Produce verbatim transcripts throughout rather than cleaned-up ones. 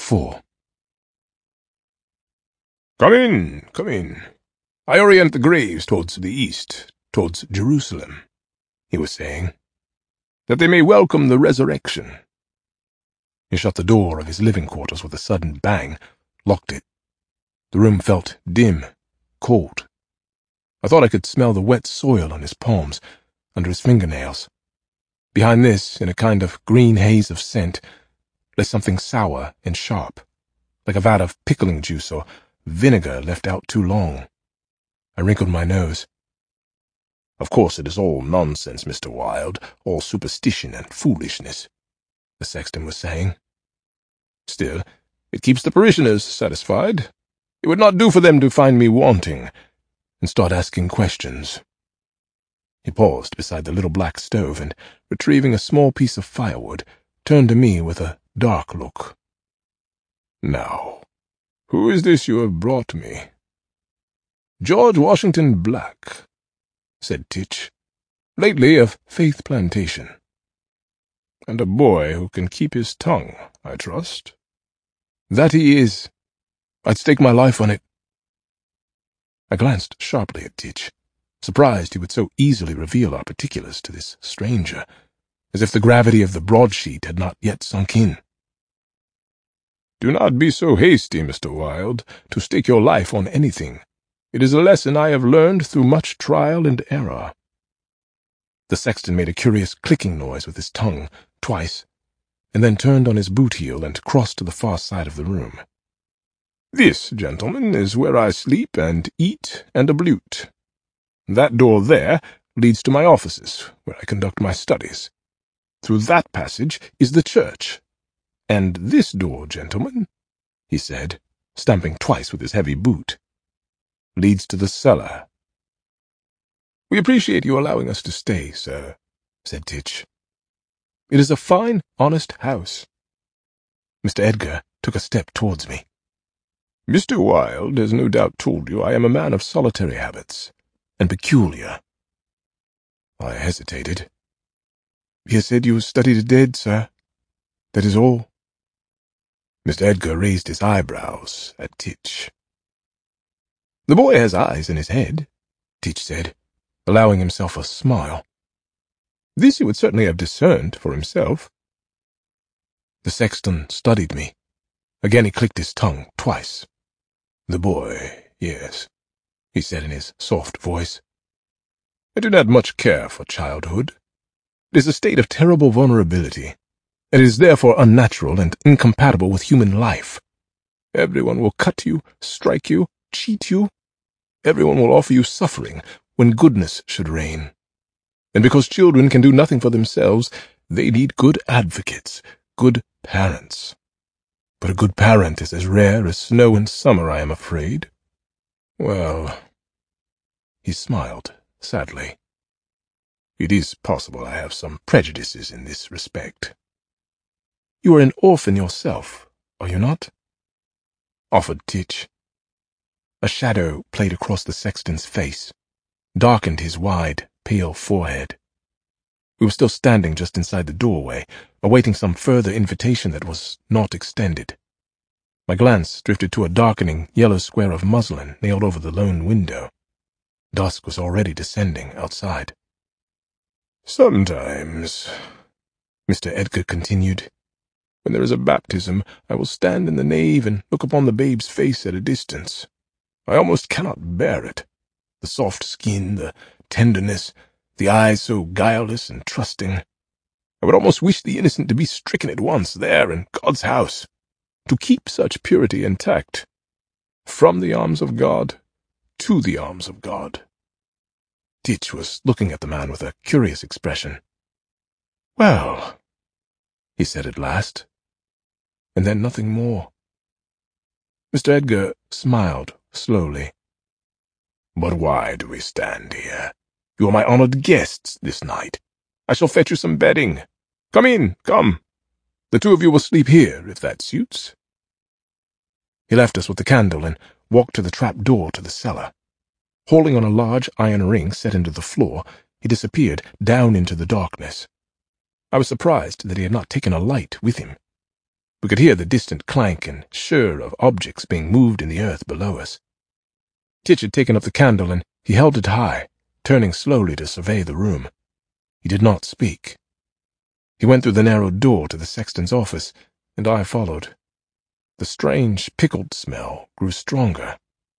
four. "Come in, come in. I orient the graves towards the east, towards Jerusalem," he was saying, "that they may welcome the resurrection." He shut the door of his living quarters with a sudden bang, locked it. The room felt dim, cold. I thought I could smell the wet soil on his palms, under his fingernails. Behind this, in a kind of green haze of scent, lay something sour and sharp, like a vat of pickling juice or vinegar left out too long. I wrinkled my nose. "Of course it is all nonsense, Mister Wilde, all superstition and foolishness," the sexton was saying. "Still, it keeps the parishioners satisfied. It would not do for them to find me wanting, and start asking questions." He paused beside the little black stove and, retrieving a small piece of firewood, turned to me with a dark look. "Now, who is this you have brought me?" "George Washington Black," said Titch, "lately of Faith Plantation." "And a boy who can keep his tongue, I trust?" "That he is. I'd stake my life on it." I glanced sharply at Titch, surprised he would so easily reveal our particulars to this stranger, as if the gravity of the broadsheet had not yet sunk in. "Do not be so hasty, Mister Wilde, to stake your life on anything. It is a lesson I have learned through much trial and error." The sexton made a curious clicking noise with his tongue, twice, and then turned on his boot heel and crossed to the far side of the room. "This, gentlemen, is where I sleep and eat and ablute. That door there leads to my offices, where I conduct my studies. Through that passage is the church. And this door, gentlemen," he said, stamping twice with his heavy boot, "leads to the cellar." "We appreciate you allowing us to stay, sir," said Titch. "It is a fine, honest house." Mister Edgar took a step towards me. "Mister Wilde has no doubt told you I am a man of solitary habits, and peculiar." I hesitated. "He has said you study the dead, sir. That is all." Mister Edgar raised his eyebrows at Titch. "The boy has eyes in his head," Titch said, allowing himself a smile. "This he would certainly have discerned for himself." The sexton studied me. Again he clicked his tongue twice. "The boy, yes," he said in his soft voice. "I do not much care for childhood. It is a state of terrible vulnerability. It is therefore unnatural and incompatible with human life. Everyone will cut you, strike you, cheat you. Everyone will offer you suffering when goodness should reign. And because children can do nothing for themselves, they need good advocates, good parents. But a good parent is as rare as snow in summer, I am afraid. Well," he smiled sadly, "it is possible I have some prejudices in this respect." "You are an orphan yourself, are you not?" offered Titch. A shadow played across the sexton's face, darkened his wide, pale forehead. We were still standing just inside the doorway, awaiting some further invitation that was not extended. My glance drifted to a darkening yellow square of muslin nailed over the lone window. Dusk was already descending outside. "Sometimes," Mister Edgar continued, "when there is a baptism, I will stand in the nave and look upon the babe's face at a distance. I almost cannot bear it. The soft skin, the tenderness, the eyes so guileless and trusting. I would almost wish the innocent to be stricken at once there in God's house, to keep such purity intact. From the arms of God to the arms of God." Titch was looking at the man with a curious expression. "Well," he said at last, and then nothing more. Mister Edgar smiled slowly. "But why do we stand here? You are my honored guests this night. I shall fetch you some bedding. Come in, come. The two of you will sleep here, if that suits." He left us with the candle and walked to the trap door to the cellar. Holding on a large iron ring set into the floor, he disappeared down into the darkness. I was surprised that he had not taken a light with him. We could hear the distant clank and shir of objects being moved in the earth below us. Titch had taken up the candle, and he held it high, turning slowly to survey the room. He did not speak. He went through the narrow door to the sexton's office, and I followed. The strange pickled smell grew stronger.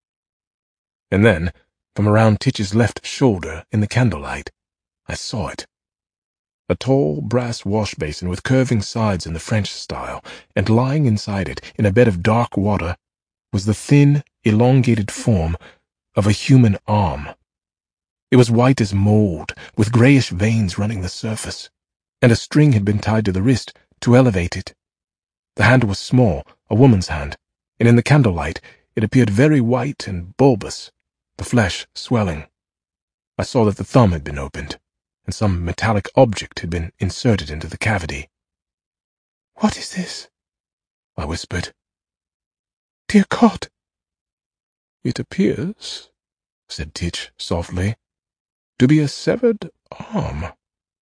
And then, from around Titch's left shoulder in the candlelight, I saw it. A tall brass wash-basin with curving sides in the French style, and lying inside it, in a bed of dark water, was the thin, elongated form of a human arm. It was white as mold, with grayish veins running the surface, and a string had been tied to the wrist to elevate it. The hand was small, a woman's hand, and in the candlelight it appeared very white and bulbous, the flesh swelling. I saw that the thumb had been opened, and some metallic object had been inserted into the cavity. "What is this?" I whispered. "Dear God!" "It appears," said Titch softly, "to be a severed arm."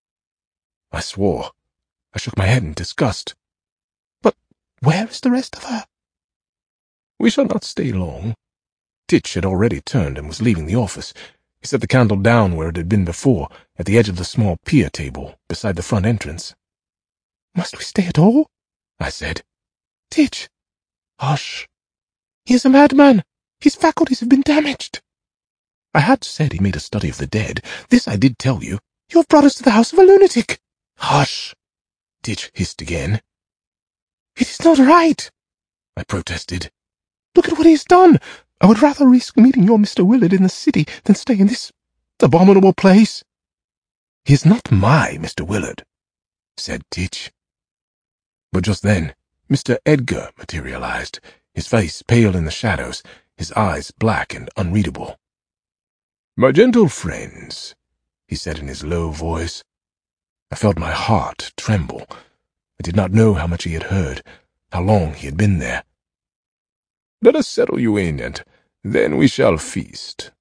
I swore. I shook my head in disgust. "But where is the rest of her?" "We shall not stay long." Titch had already turned and was leaving the office. He set the candle down where it had been before, at the edge of the small pier table beside the front entrance. "Must we stay at all?" I said. "Titch!" "Hush!" "He is a madman. His faculties have been damaged." "I had said he made a study of the dead. This I did tell you." "You have brought us to the house of a lunatic." "Hush!" Titch hissed again. "It is not right," I protested. "Look at what he has done. I would rather risk meeting your Mister Willard in the city than stay in this abominable place." "He is not my Mister Willard," said Titch. But just then Mister Edgar materialized, his face pale in the shadows, his eyes black and unreadable. "My gentle friends," he said in his low voice. I felt my heart tremble. I did not know how much he had heard, how long he had been there. "Let us settle you in, and then we shall feast."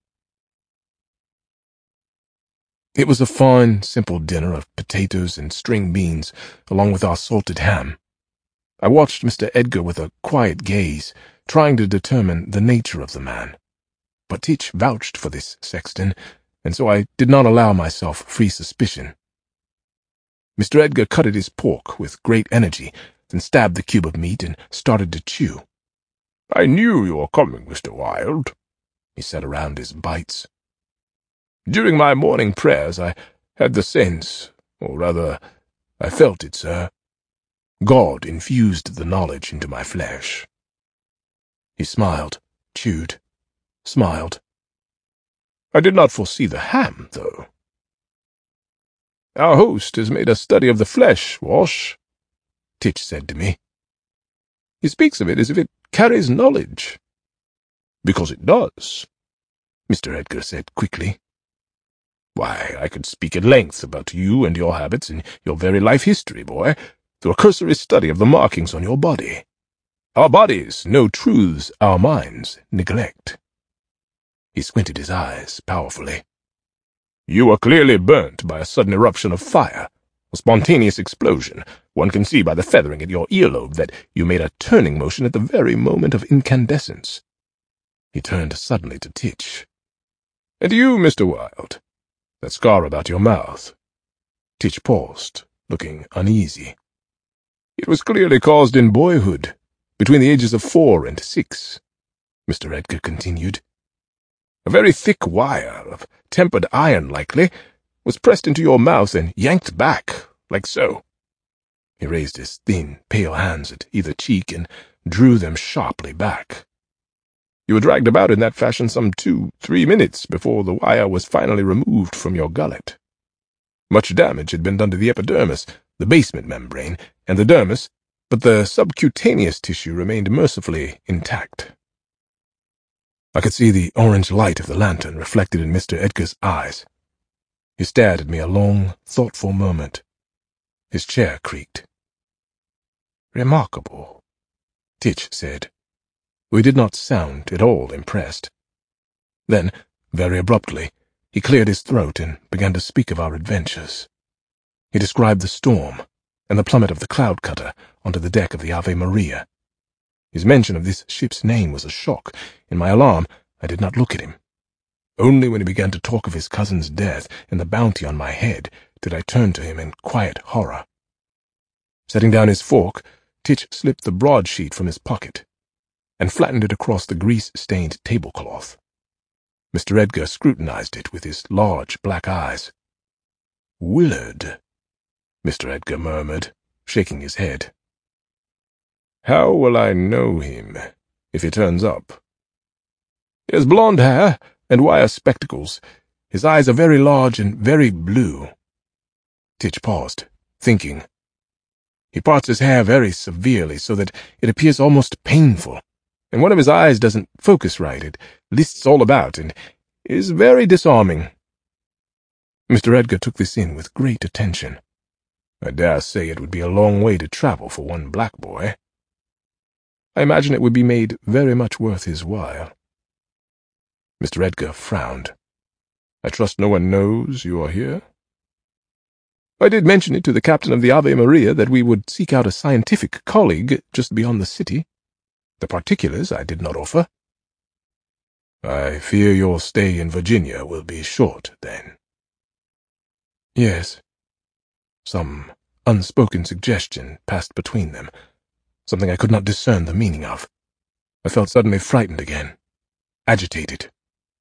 It was a fine, simple dinner of potatoes and string beans, along with our salted ham. I watched Mister Edgar with a quiet gaze, trying to determine the nature of the man. But Titch vouched for this sexton, and so I did not allow myself free suspicion. Mister Edgar cut at his pork with great energy, then stabbed the cube of meat and started to chew. "I knew you were coming, Mister Wilde," he said around his bites. "During my morning prayers I had the sense, or rather, I felt it, sir. God infused the knowledge into my flesh." He smiled, chewed, smiled. "I did not foresee the ham, though." "Our host has made a study of the flesh, Wash," Titch said to me. "He speaks of it as if it carries knowledge." "Because it does," Mister Edgar said quickly. "Why, I could speak at length about you and your habits and your very life history, boy, through a cursory study of the markings on your body. Our bodies know truths our minds neglect." He squinted his eyes powerfully. "You were clearly burnt by a sudden eruption of fire, a spontaneous explosion. One can see by the feathering at your earlobe that you made a turning motion at the very moment of incandescence." He turned suddenly to Titch. "And you, Mister Wilde, that scar about your mouth." Titch paused, looking uneasy. "It was clearly caused in boyhood, between the ages of four and six," Mister Edgar continued. "A very thick wire, of tempered iron likely, was pressed into your mouth and yanked back, like so." He raised his thin, pale hands at either cheek and drew them sharply back. "You were dragged about in that fashion some two, three minutes before the wire was finally removed from your gullet. Much damage had been done to the epidermis, the basement membrane, and the dermis, but the subcutaneous tissue remained mercifully intact." I could see the orange light of the lantern reflected in Mister Edgar's eyes. He stared at me a long, thoughtful moment. His chair creaked. "Remarkable," Titch said. We did not sound at all impressed. Then, very abruptly, he cleared his throat and began to speak of our adventures. He described the storm, and the plummet of the cloud cutter onto the deck of the Ave Maria. His mention of this ship's name was a shock. In my alarm, I did not look at him. Only when he began to talk of his cousin's death and the bounty on my head did I turn to him in quiet horror. Setting down his fork, Titch slipped the broadsheet from his pocket and flattened it across the grease-stained tablecloth. Mister Edgar scrutinized it with his large black eyes. "Willard," Mister Edgar murmured, shaking his head. "How will I know him, if he turns up?" "He has blonde hair and wire spectacles. His eyes are very large and very blue." Titch paused, thinking. "He parts his hair very severely, so that it appears almost painful, and one of his eyes doesn't focus right. It lists all about, and is very disarming." Mister Edgar took this in with great attention. "I dare say it would be a long way to travel for one black boy." "I imagine it would be made very much worth his while." Mister Edgar frowned. "I trust no one knows you are here?" "I did mention it to the captain of the Ave Maria that we would seek out a scientific colleague just beyond the city. The particulars I did not offer." "I fear your stay in Virginia will be short, then." "Yes." Some unspoken suggestion passed between them, something I could not discern the meaning of. I felt suddenly frightened again, agitated.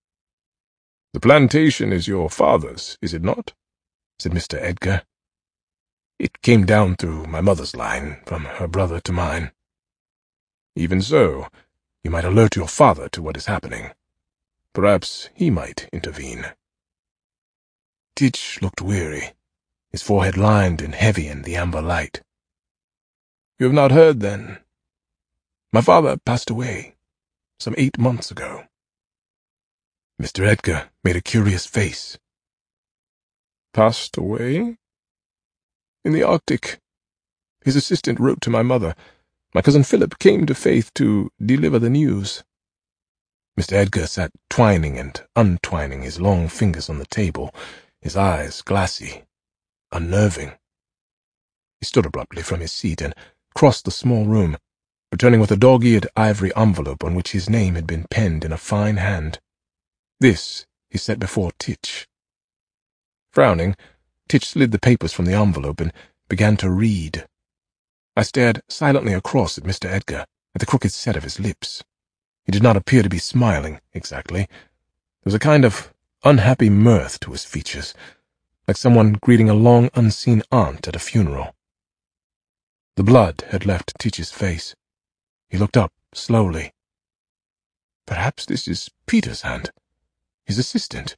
"The plantation is your father's, is it not?" said Mister Edgar. "It came down through my mother's line, from her brother to mine." "Even so, you might alert your father to what is happening. Perhaps he might intervene." Titch looked weary, his forehead lined and heavy in the amber light. "You have not heard, then? My father passed away some eight months ago." Mister Edgar made a curious face. "Passed away?" "In the Arctic. His assistant wrote to my mother. My cousin Philip came to Faith to deliver the news." Mister Edgar sat twining and untwining his long fingers on the table, his eyes glassy, unnerving. He stood abruptly from his seat and crossed the small room, returning with a dog-eared ivory envelope on which his name had been penned in a fine hand. This he set before Titch. Frowning, Titch slid the papers from the envelope and began to read. I stared silently across at Mister Edgar, at the crooked set of his lips. He did not appear to be smiling, exactly. There was a kind of unhappy mirth to his features, like someone greeting a long unseen aunt at a funeral. The blood had left Titch's face. He looked up slowly. "Perhaps this is Peter's hand, his assistant."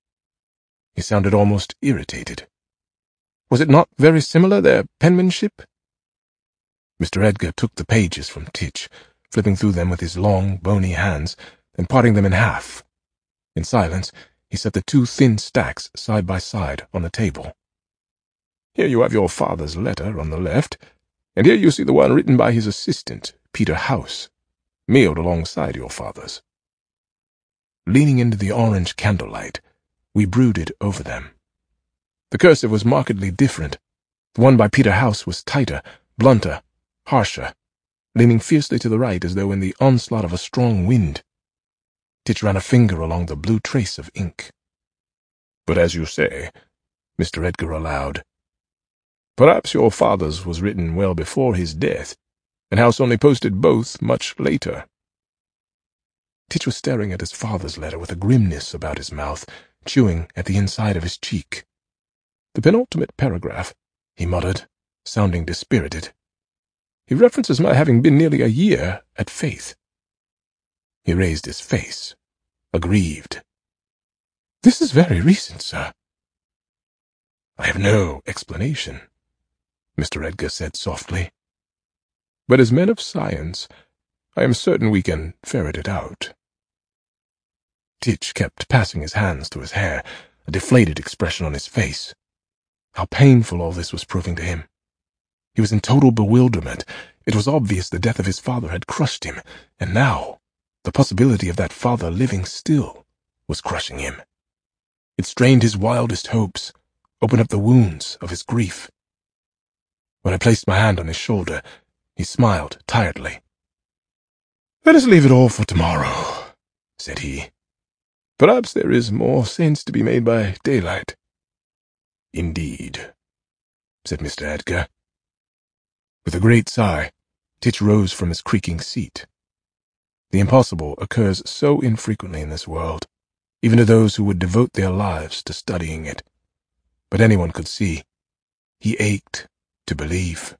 He sounded almost irritated. "Was it not very similar, their penmanship?" Mister Edgar took the pages from Titch, flipping through them with his long, bony hands, then parting them in half. In silence, he set the two thin stacks side by side on the table. "Here you have your father's letter on the left, and here you see the one written by his assistant, Peter House, mailed alongside your father's." Leaning into the orange candlelight, we brooded over them. The cursive was markedly different. The one by Peter House was tighter, blunter, harsher, leaning fiercely to the right as though in the onslaught of a strong wind. Titch ran a finger along the blue trace of ink. "But as you say," Mister Edgar allowed, "perhaps your father's was written well before his death, and House only posted both much later." Titch was staring at his father's letter with a grimness about his mouth, chewing at the inside of his cheek. "The penultimate paragraph," he muttered, sounding dispirited. "He references my having been nearly a year at Faith." He raised his face, aggrieved. "This is very recent, sir." "I have no explanation," Mister Edgar said softly. "But as men of science, I am certain we can ferret it out." Titch kept passing his hands through his hair, a deflated expression on his face. How painful all this was proving to him. He was in total bewilderment. It was obvious the death of his father had crushed him, and now the possibility of that father living still was crushing him. It strained his wildest hopes, opened up the wounds of his grief. When I placed my hand on his shoulder, he smiled tiredly. "Let us leave it all for tomorrow," said he. "Perhaps there is more sense to be made by daylight." "Indeed," said Mister Edgar. With a great sigh, Titch rose from his creaking seat. The impossible occurs so infrequently in this world, even to those who would devote their lives to studying it. But anyone could see. He ached to believe.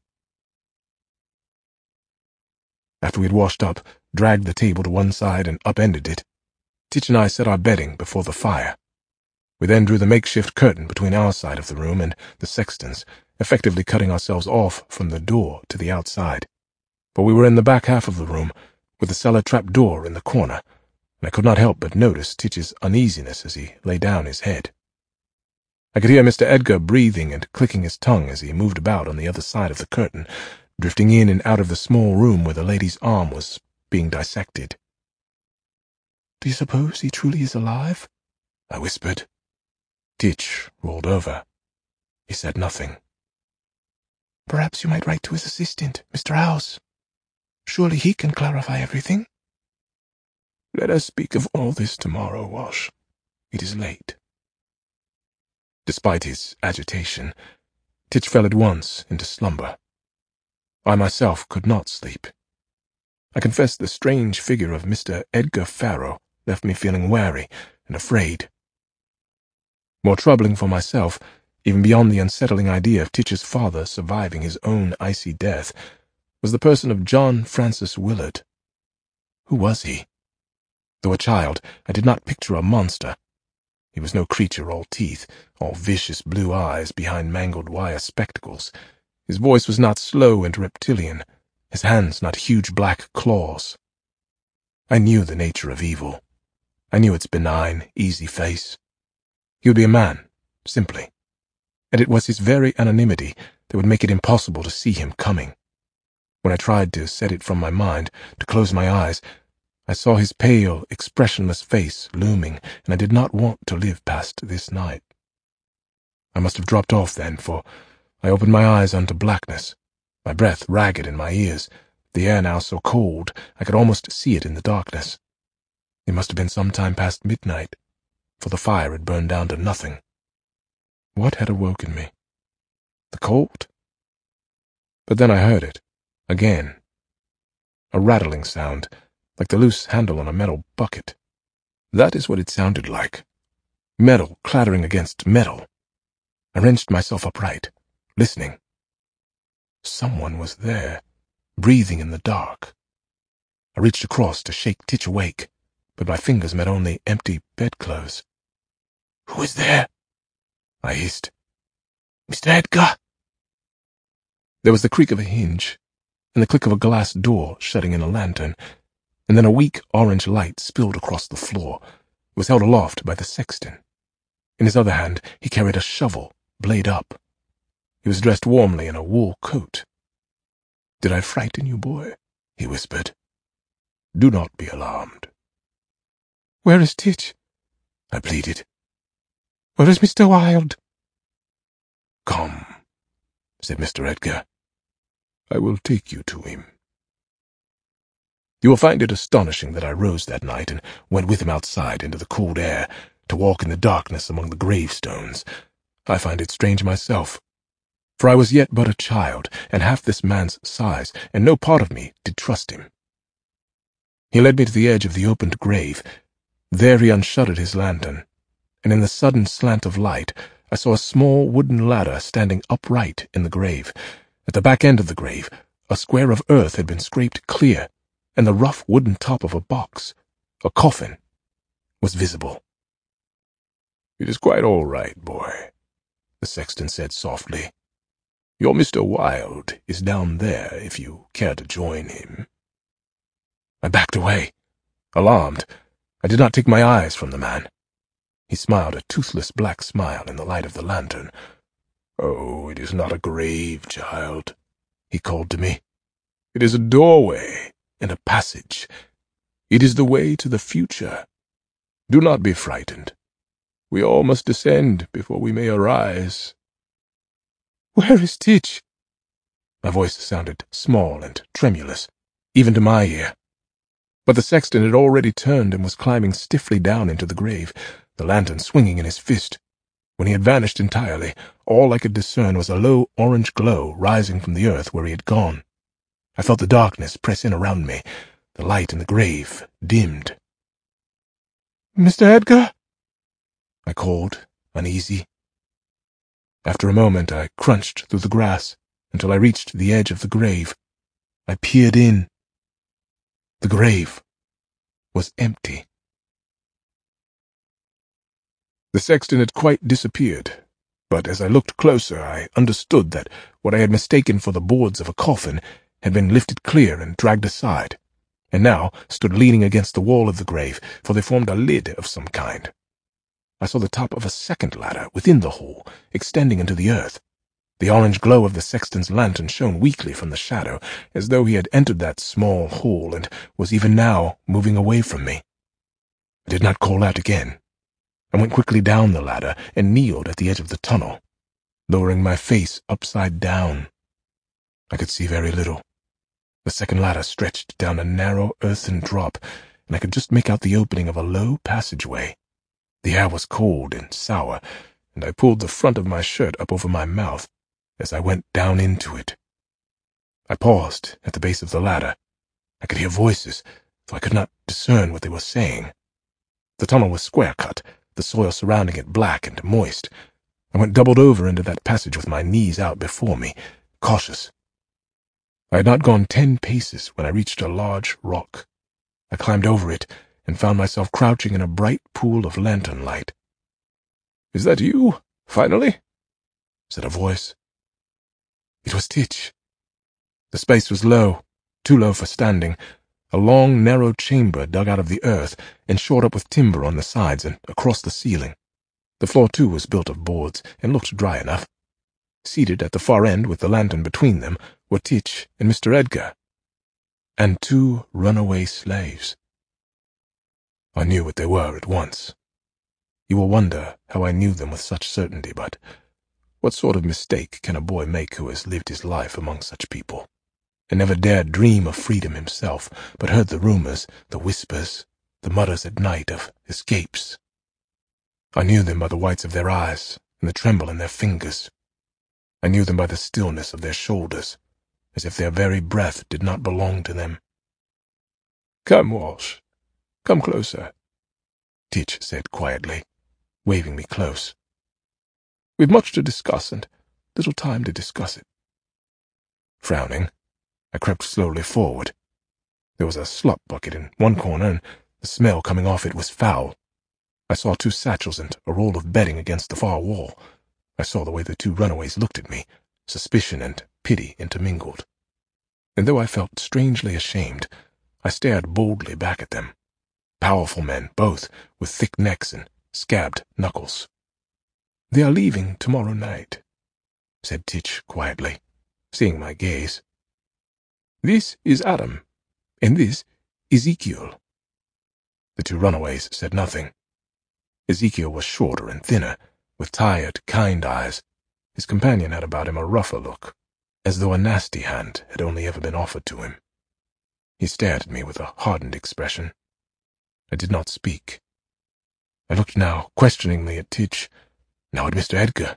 After we had washed up, dragged the table to one side, and upended it, Titch and I set our bedding before the fire. We then drew the makeshift curtain between our side of the room and the sexton's, effectively cutting ourselves off from the door to the outside. For we were in the back half of the room, with the cellar trap door in the corner, and I could not help but notice Titch's uneasiness as he lay down his head. I could hear Mister Edgar breathing and clicking his tongue as he moved about on the other side of the curtain, drifting in and out of the small room where the lady's arm was being dissected. "Do you suppose he truly is alive?" I whispered. Titch rolled over. He said nothing. "Perhaps you might write to his assistant, Mister House. Surely he can clarify everything." "Let us speak of all this tomorrow, Wash. It is late." Despite his agitation, Titch fell at once into slumber. I myself could not sleep. I confess the strange figure of Mister Edgar Farrow left me feeling wary and afraid. More troubling for myself, even beyond the unsettling idea of Titch's father surviving his own icy death, was the person of John Francis Willard. Who was he? Though a child, I did not picture a monster. He was no creature all teeth, all vicious blue eyes behind mangled wire spectacles. His voice was not slow and reptilian, his hands not huge black claws. I knew the nature of evil. I knew its benign, easy face. He would be a man, simply, and it was his very anonymity that would make it impossible to see him coming. When I tried to set it from my mind, to close my eyes, I saw his pale, expressionless face looming, and I did not want to live past this night. I must have dropped off then, for I opened my eyes unto blackness, my breath ragged in my ears, the air now so cold I could almost see it in the darkness. It must have been some time past midnight, for the fire had burned down to nothing. What had awoken me? The cold? But then I heard it, again. A rattling sound, like the loose handle on a metal bucket. That is what it sounded like. Metal clattering against metal. I wrenched myself upright, listening. Someone was there, breathing in the dark. I reached across to shake Titch awake, but my fingers met only empty bedclothes. "Who is there?" I hissed. "Mister Edgar!" There was the creak of a hinge, and the click of a glass door shutting in a lantern, and then a weak orange light spilled across the floor. It was held aloft by the sexton. In his other hand he carried a shovel, blade up. He was dressed warmly in a wool coat. "Did I frighten you, boy?" he whispered. "Do not be alarmed." "Where is Titch?" I pleaded. "Where is Mister Wilde?" "Come," said Mister Edgar. "I will take you to him." You will find it astonishing that I rose that night and went with him outside into the cold air to walk in the darkness among the gravestones. I find it strange myself, for I was yet but a child and half this man's size, and no part of me did trust him. He led me to the edge of the opened grave. There he unshuttered his lantern, and in the sudden slant of light I saw a small wooden ladder standing upright in the grave. At the back end of the grave, a square of earth had been scraped clear, and the rough wooden top of a box, a coffin, was visible. "It is quite all right, boy," the sexton said softly. "Your Mister Wilde is down there if you care to join him." I backed away, alarmed. I did not take my eyes from the man. He smiled a toothless black smile in the light of the lantern. "Oh, it is not a grave, child," he called to me. "It is a doorway and a passage. It is the way to the future. Do not be frightened. We all must descend before we may arise." "Where is Titch?" My voice sounded small and tremulous, even to my ear. But the sexton had already turned and was climbing stiffly down into the grave, the lantern swinging in his fist. When he had vanished entirely, all I could discern was a low orange glow rising from the earth where he had gone. I felt the darkness press in around me. The light in the grave dimmed. "Mister Edgar?" I called, uneasy. After a moment I crunched through the grass until I reached the edge of the grave. I peered in. The grave was empty. The sexton had quite disappeared, but as I looked closer I understood that what I had mistaken for the boards of a coffin had been lifted clear and dragged aside, and now stood leaning against the wall of the grave, for they formed a lid of some kind. I saw the top of a second ladder within the hole, extending into the earth. The orange glow of the sexton's lantern shone weakly from the shadow, as though he had entered that small hole and was even now moving away from me. I did not call out again. I went quickly down the ladder and kneeled at the edge of the tunnel, lowering my face upside down. I could see very little. The second ladder stretched down a narrow earthen drop, and I could just make out the opening of a low passageway. The air was cold and sour, and I pulled the front of my shirt up over my mouth as I went down into it. I paused at the base of the ladder. I could hear voices, though I could not discern what they were saying. The tunnel was square-cut, the soil surrounding it black and moist. I went doubled over into that passage with my knees out before me, cautious. I had not gone ten paces when I reached a large rock. I climbed over it and found myself crouching in a bright pool of lantern light. "Is that you, finally?" said a voice. It was Titch. The space was low, too low for standing, a long, narrow chamber dug out of the earth and shored up with timber on the sides and across the ceiling. The floor, too, was built of boards and looked dry enough. Seated at the far end with the lantern between them were Titch and Mister Edgar, and two runaway slaves. I knew what they were at once. You will wonder how I knew them with such certainty, but what sort of mistake can a boy make who has lived his life among such people, and never dared dream of freedom himself, but heard the rumors, the whispers, the mutters at night of escapes? I knew them by the whites of their eyes and the tremble in their fingers. I knew them by the stillness of their shoulders, as if their very breath did not belong to them. "Come, Walsh, come closer," Titch said quietly, waving me close. "We've much to discuss and little time to discuss it." Frowning, I crept slowly forward. There was a slop bucket in one corner, and the smell coming off it was foul. I saw two satchels and a roll of bedding against the far wall. I saw the way the two runaways looked at me, suspicion and pity intermingled. And though I felt strangely ashamed, I stared boldly back at them. Powerful men, both, with thick necks and scabbed knuckles. "They are leaving tomorrow night," said Titch quietly, seeing my gaze. "This is Adam, and this Ezekiel." The two runaways said nothing. Ezekiel was shorter and thinner, with tired, kind eyes. His companion had about him a rougher look, as though a nasty hand had only ever been offered to him. He stared at me with a hardened expression. I did not speak. I looked now questioningly at Titch, now at Mister Edgar.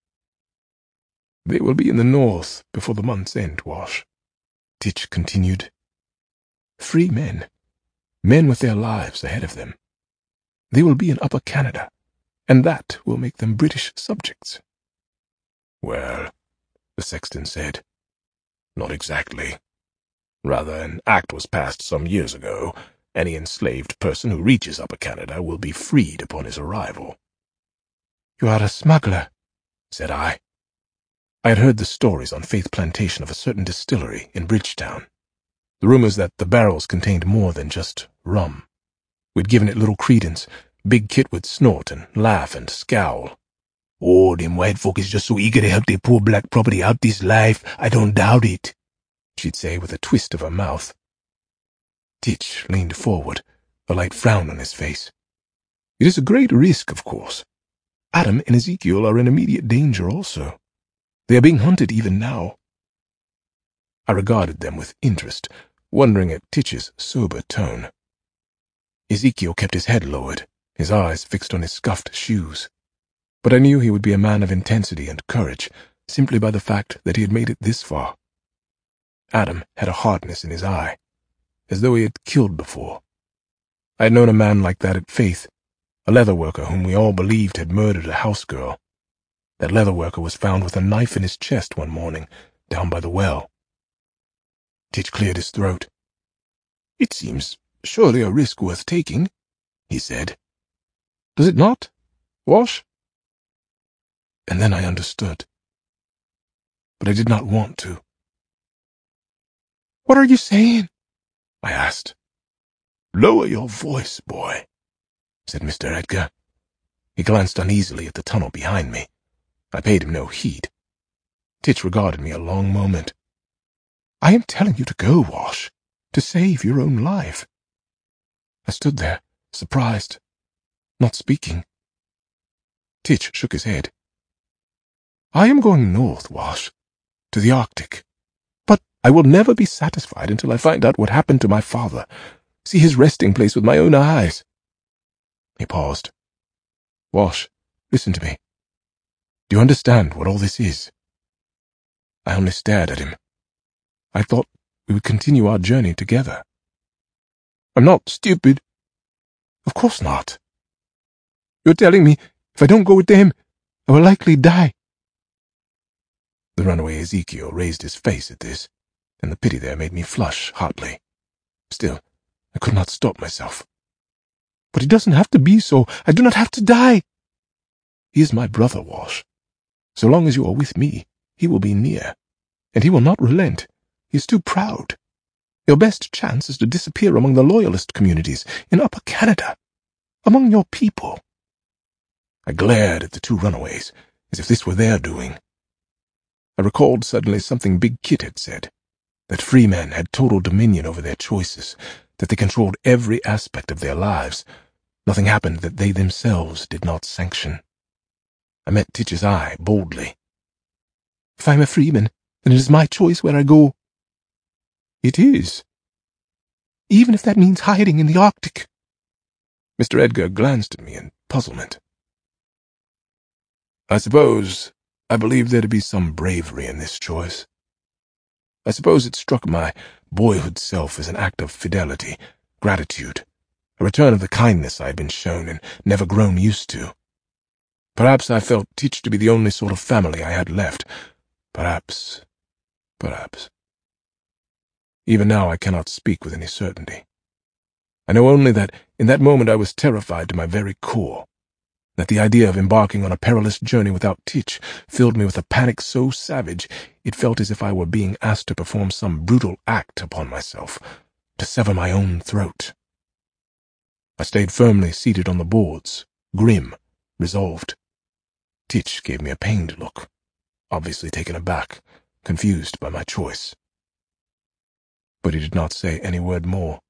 "They will be in the north before the month's end, Wash," Titch continued. "Free men, men with their lives ahead of them. They will be in Upper Canada, and that will make them British subjects." "Well," the sexton said, "not exactly. Rather, an act was passed some years ago. Any enslaved person who reaches Upper Canada will be freed upon his arrival." "You are a smuggler," said I. I had heard the stories on Faith Plantation of a certain distillery in Bridgetown. The rumors that the barrels contained more than just rum. We'd given it little credence. Big Kit would snort and laugh and scowl. "Oh, them white folk is just so eager to help their poor black property out this life, I don't doubt it," she'd say with a twist of her mouth. Titch leaned forward, a light frown on his face. "It is a great risk, of course. Adam and Ezekiel are in immediate danger also. They are being hunted even now." I regarded them with interest, wondering at Titch's sober tone. Ezekiel kept his head lowered, his eyes fixed on his scuffed shoes. But I knew he would be a man of intensity and courage, simply by the fact that he had made it this far. Adam had a hardness in his eye, as though he had killed before. I had known a man like that at Faith, a leather worker whom we all believed had murdered a house girl. That leather worker was found with a knife in his chest one morning, down by the well. Titch cleared his throat. "It seems surely a risk worth taking," he said. "Does it not, Wash?" And then I understood. But I did not want to. "What are you saying?" I asked. "Lower your voice, boy," said Mister Edgar. He glanced uneasily at the tunnel behind me. I paid him no heed. Titch regarded me a long moment. "I am telling you to go, Wash, to save your own life." I stood there, surprised, not speaking. Titch shook his head. "I am going north, Wash, to the Arctic. But I will never be satisfied until I find out what happened to my father, see his resting place with my own eyes." He paused. "Wash, listen to me. Do you understand what all this is?" I only stared at him. I thought we would continue our journey together. "I'm not stupid." "Of course not." "You're telling me if I don't go with them, I will likely die." The runaway Ezekiel raised his face at this, and the pity there made me flush hotly. Still, I could not stop myself. "But it doesn't have to be so. I do not have to die." "He is my brother, Wash. So long as you are with me, he will be near, and he will not relent. He is too proud. Your best chance is to disappear among the Loyalist communities in Upper Canada, among your people." I glared at the two runaways, as if this were their doing. I recalled suddenly something Big Kit had said, that free men had total dominion over their choices, that they controlled every aspect of their lives. Nothing happened that they themselves did not sanction. I met Titch's eye boldly. "If I am a freeman, then it is my choice where I go." "It is." "Even if that means hiding in the Arctic." Mister Edgar glanced at me in puzzlement. "I suppose I believed there to be some bravery in this choice. I suppose it struck my boyhood self as an act of fidelity, gratitude, a return of the kindness I had been shown and never grown used to. Perhaps I felt Titch to be the only sort of family I had left. Perhaps, perhaps. Even now I cannot speak with any certainty. I know only that in that moment I was terrified to my very core, that the idea of embarking on a perilous journey without Titch filled me with a panic so savage it felt as if I were being asked to perform some brutal act upon myself, to sever my own throat. I stayed firmly seated on the boards, grim, resolved. Titch gave me a pained look, obviously taken aback, confused by my choice. But he did not say any word more.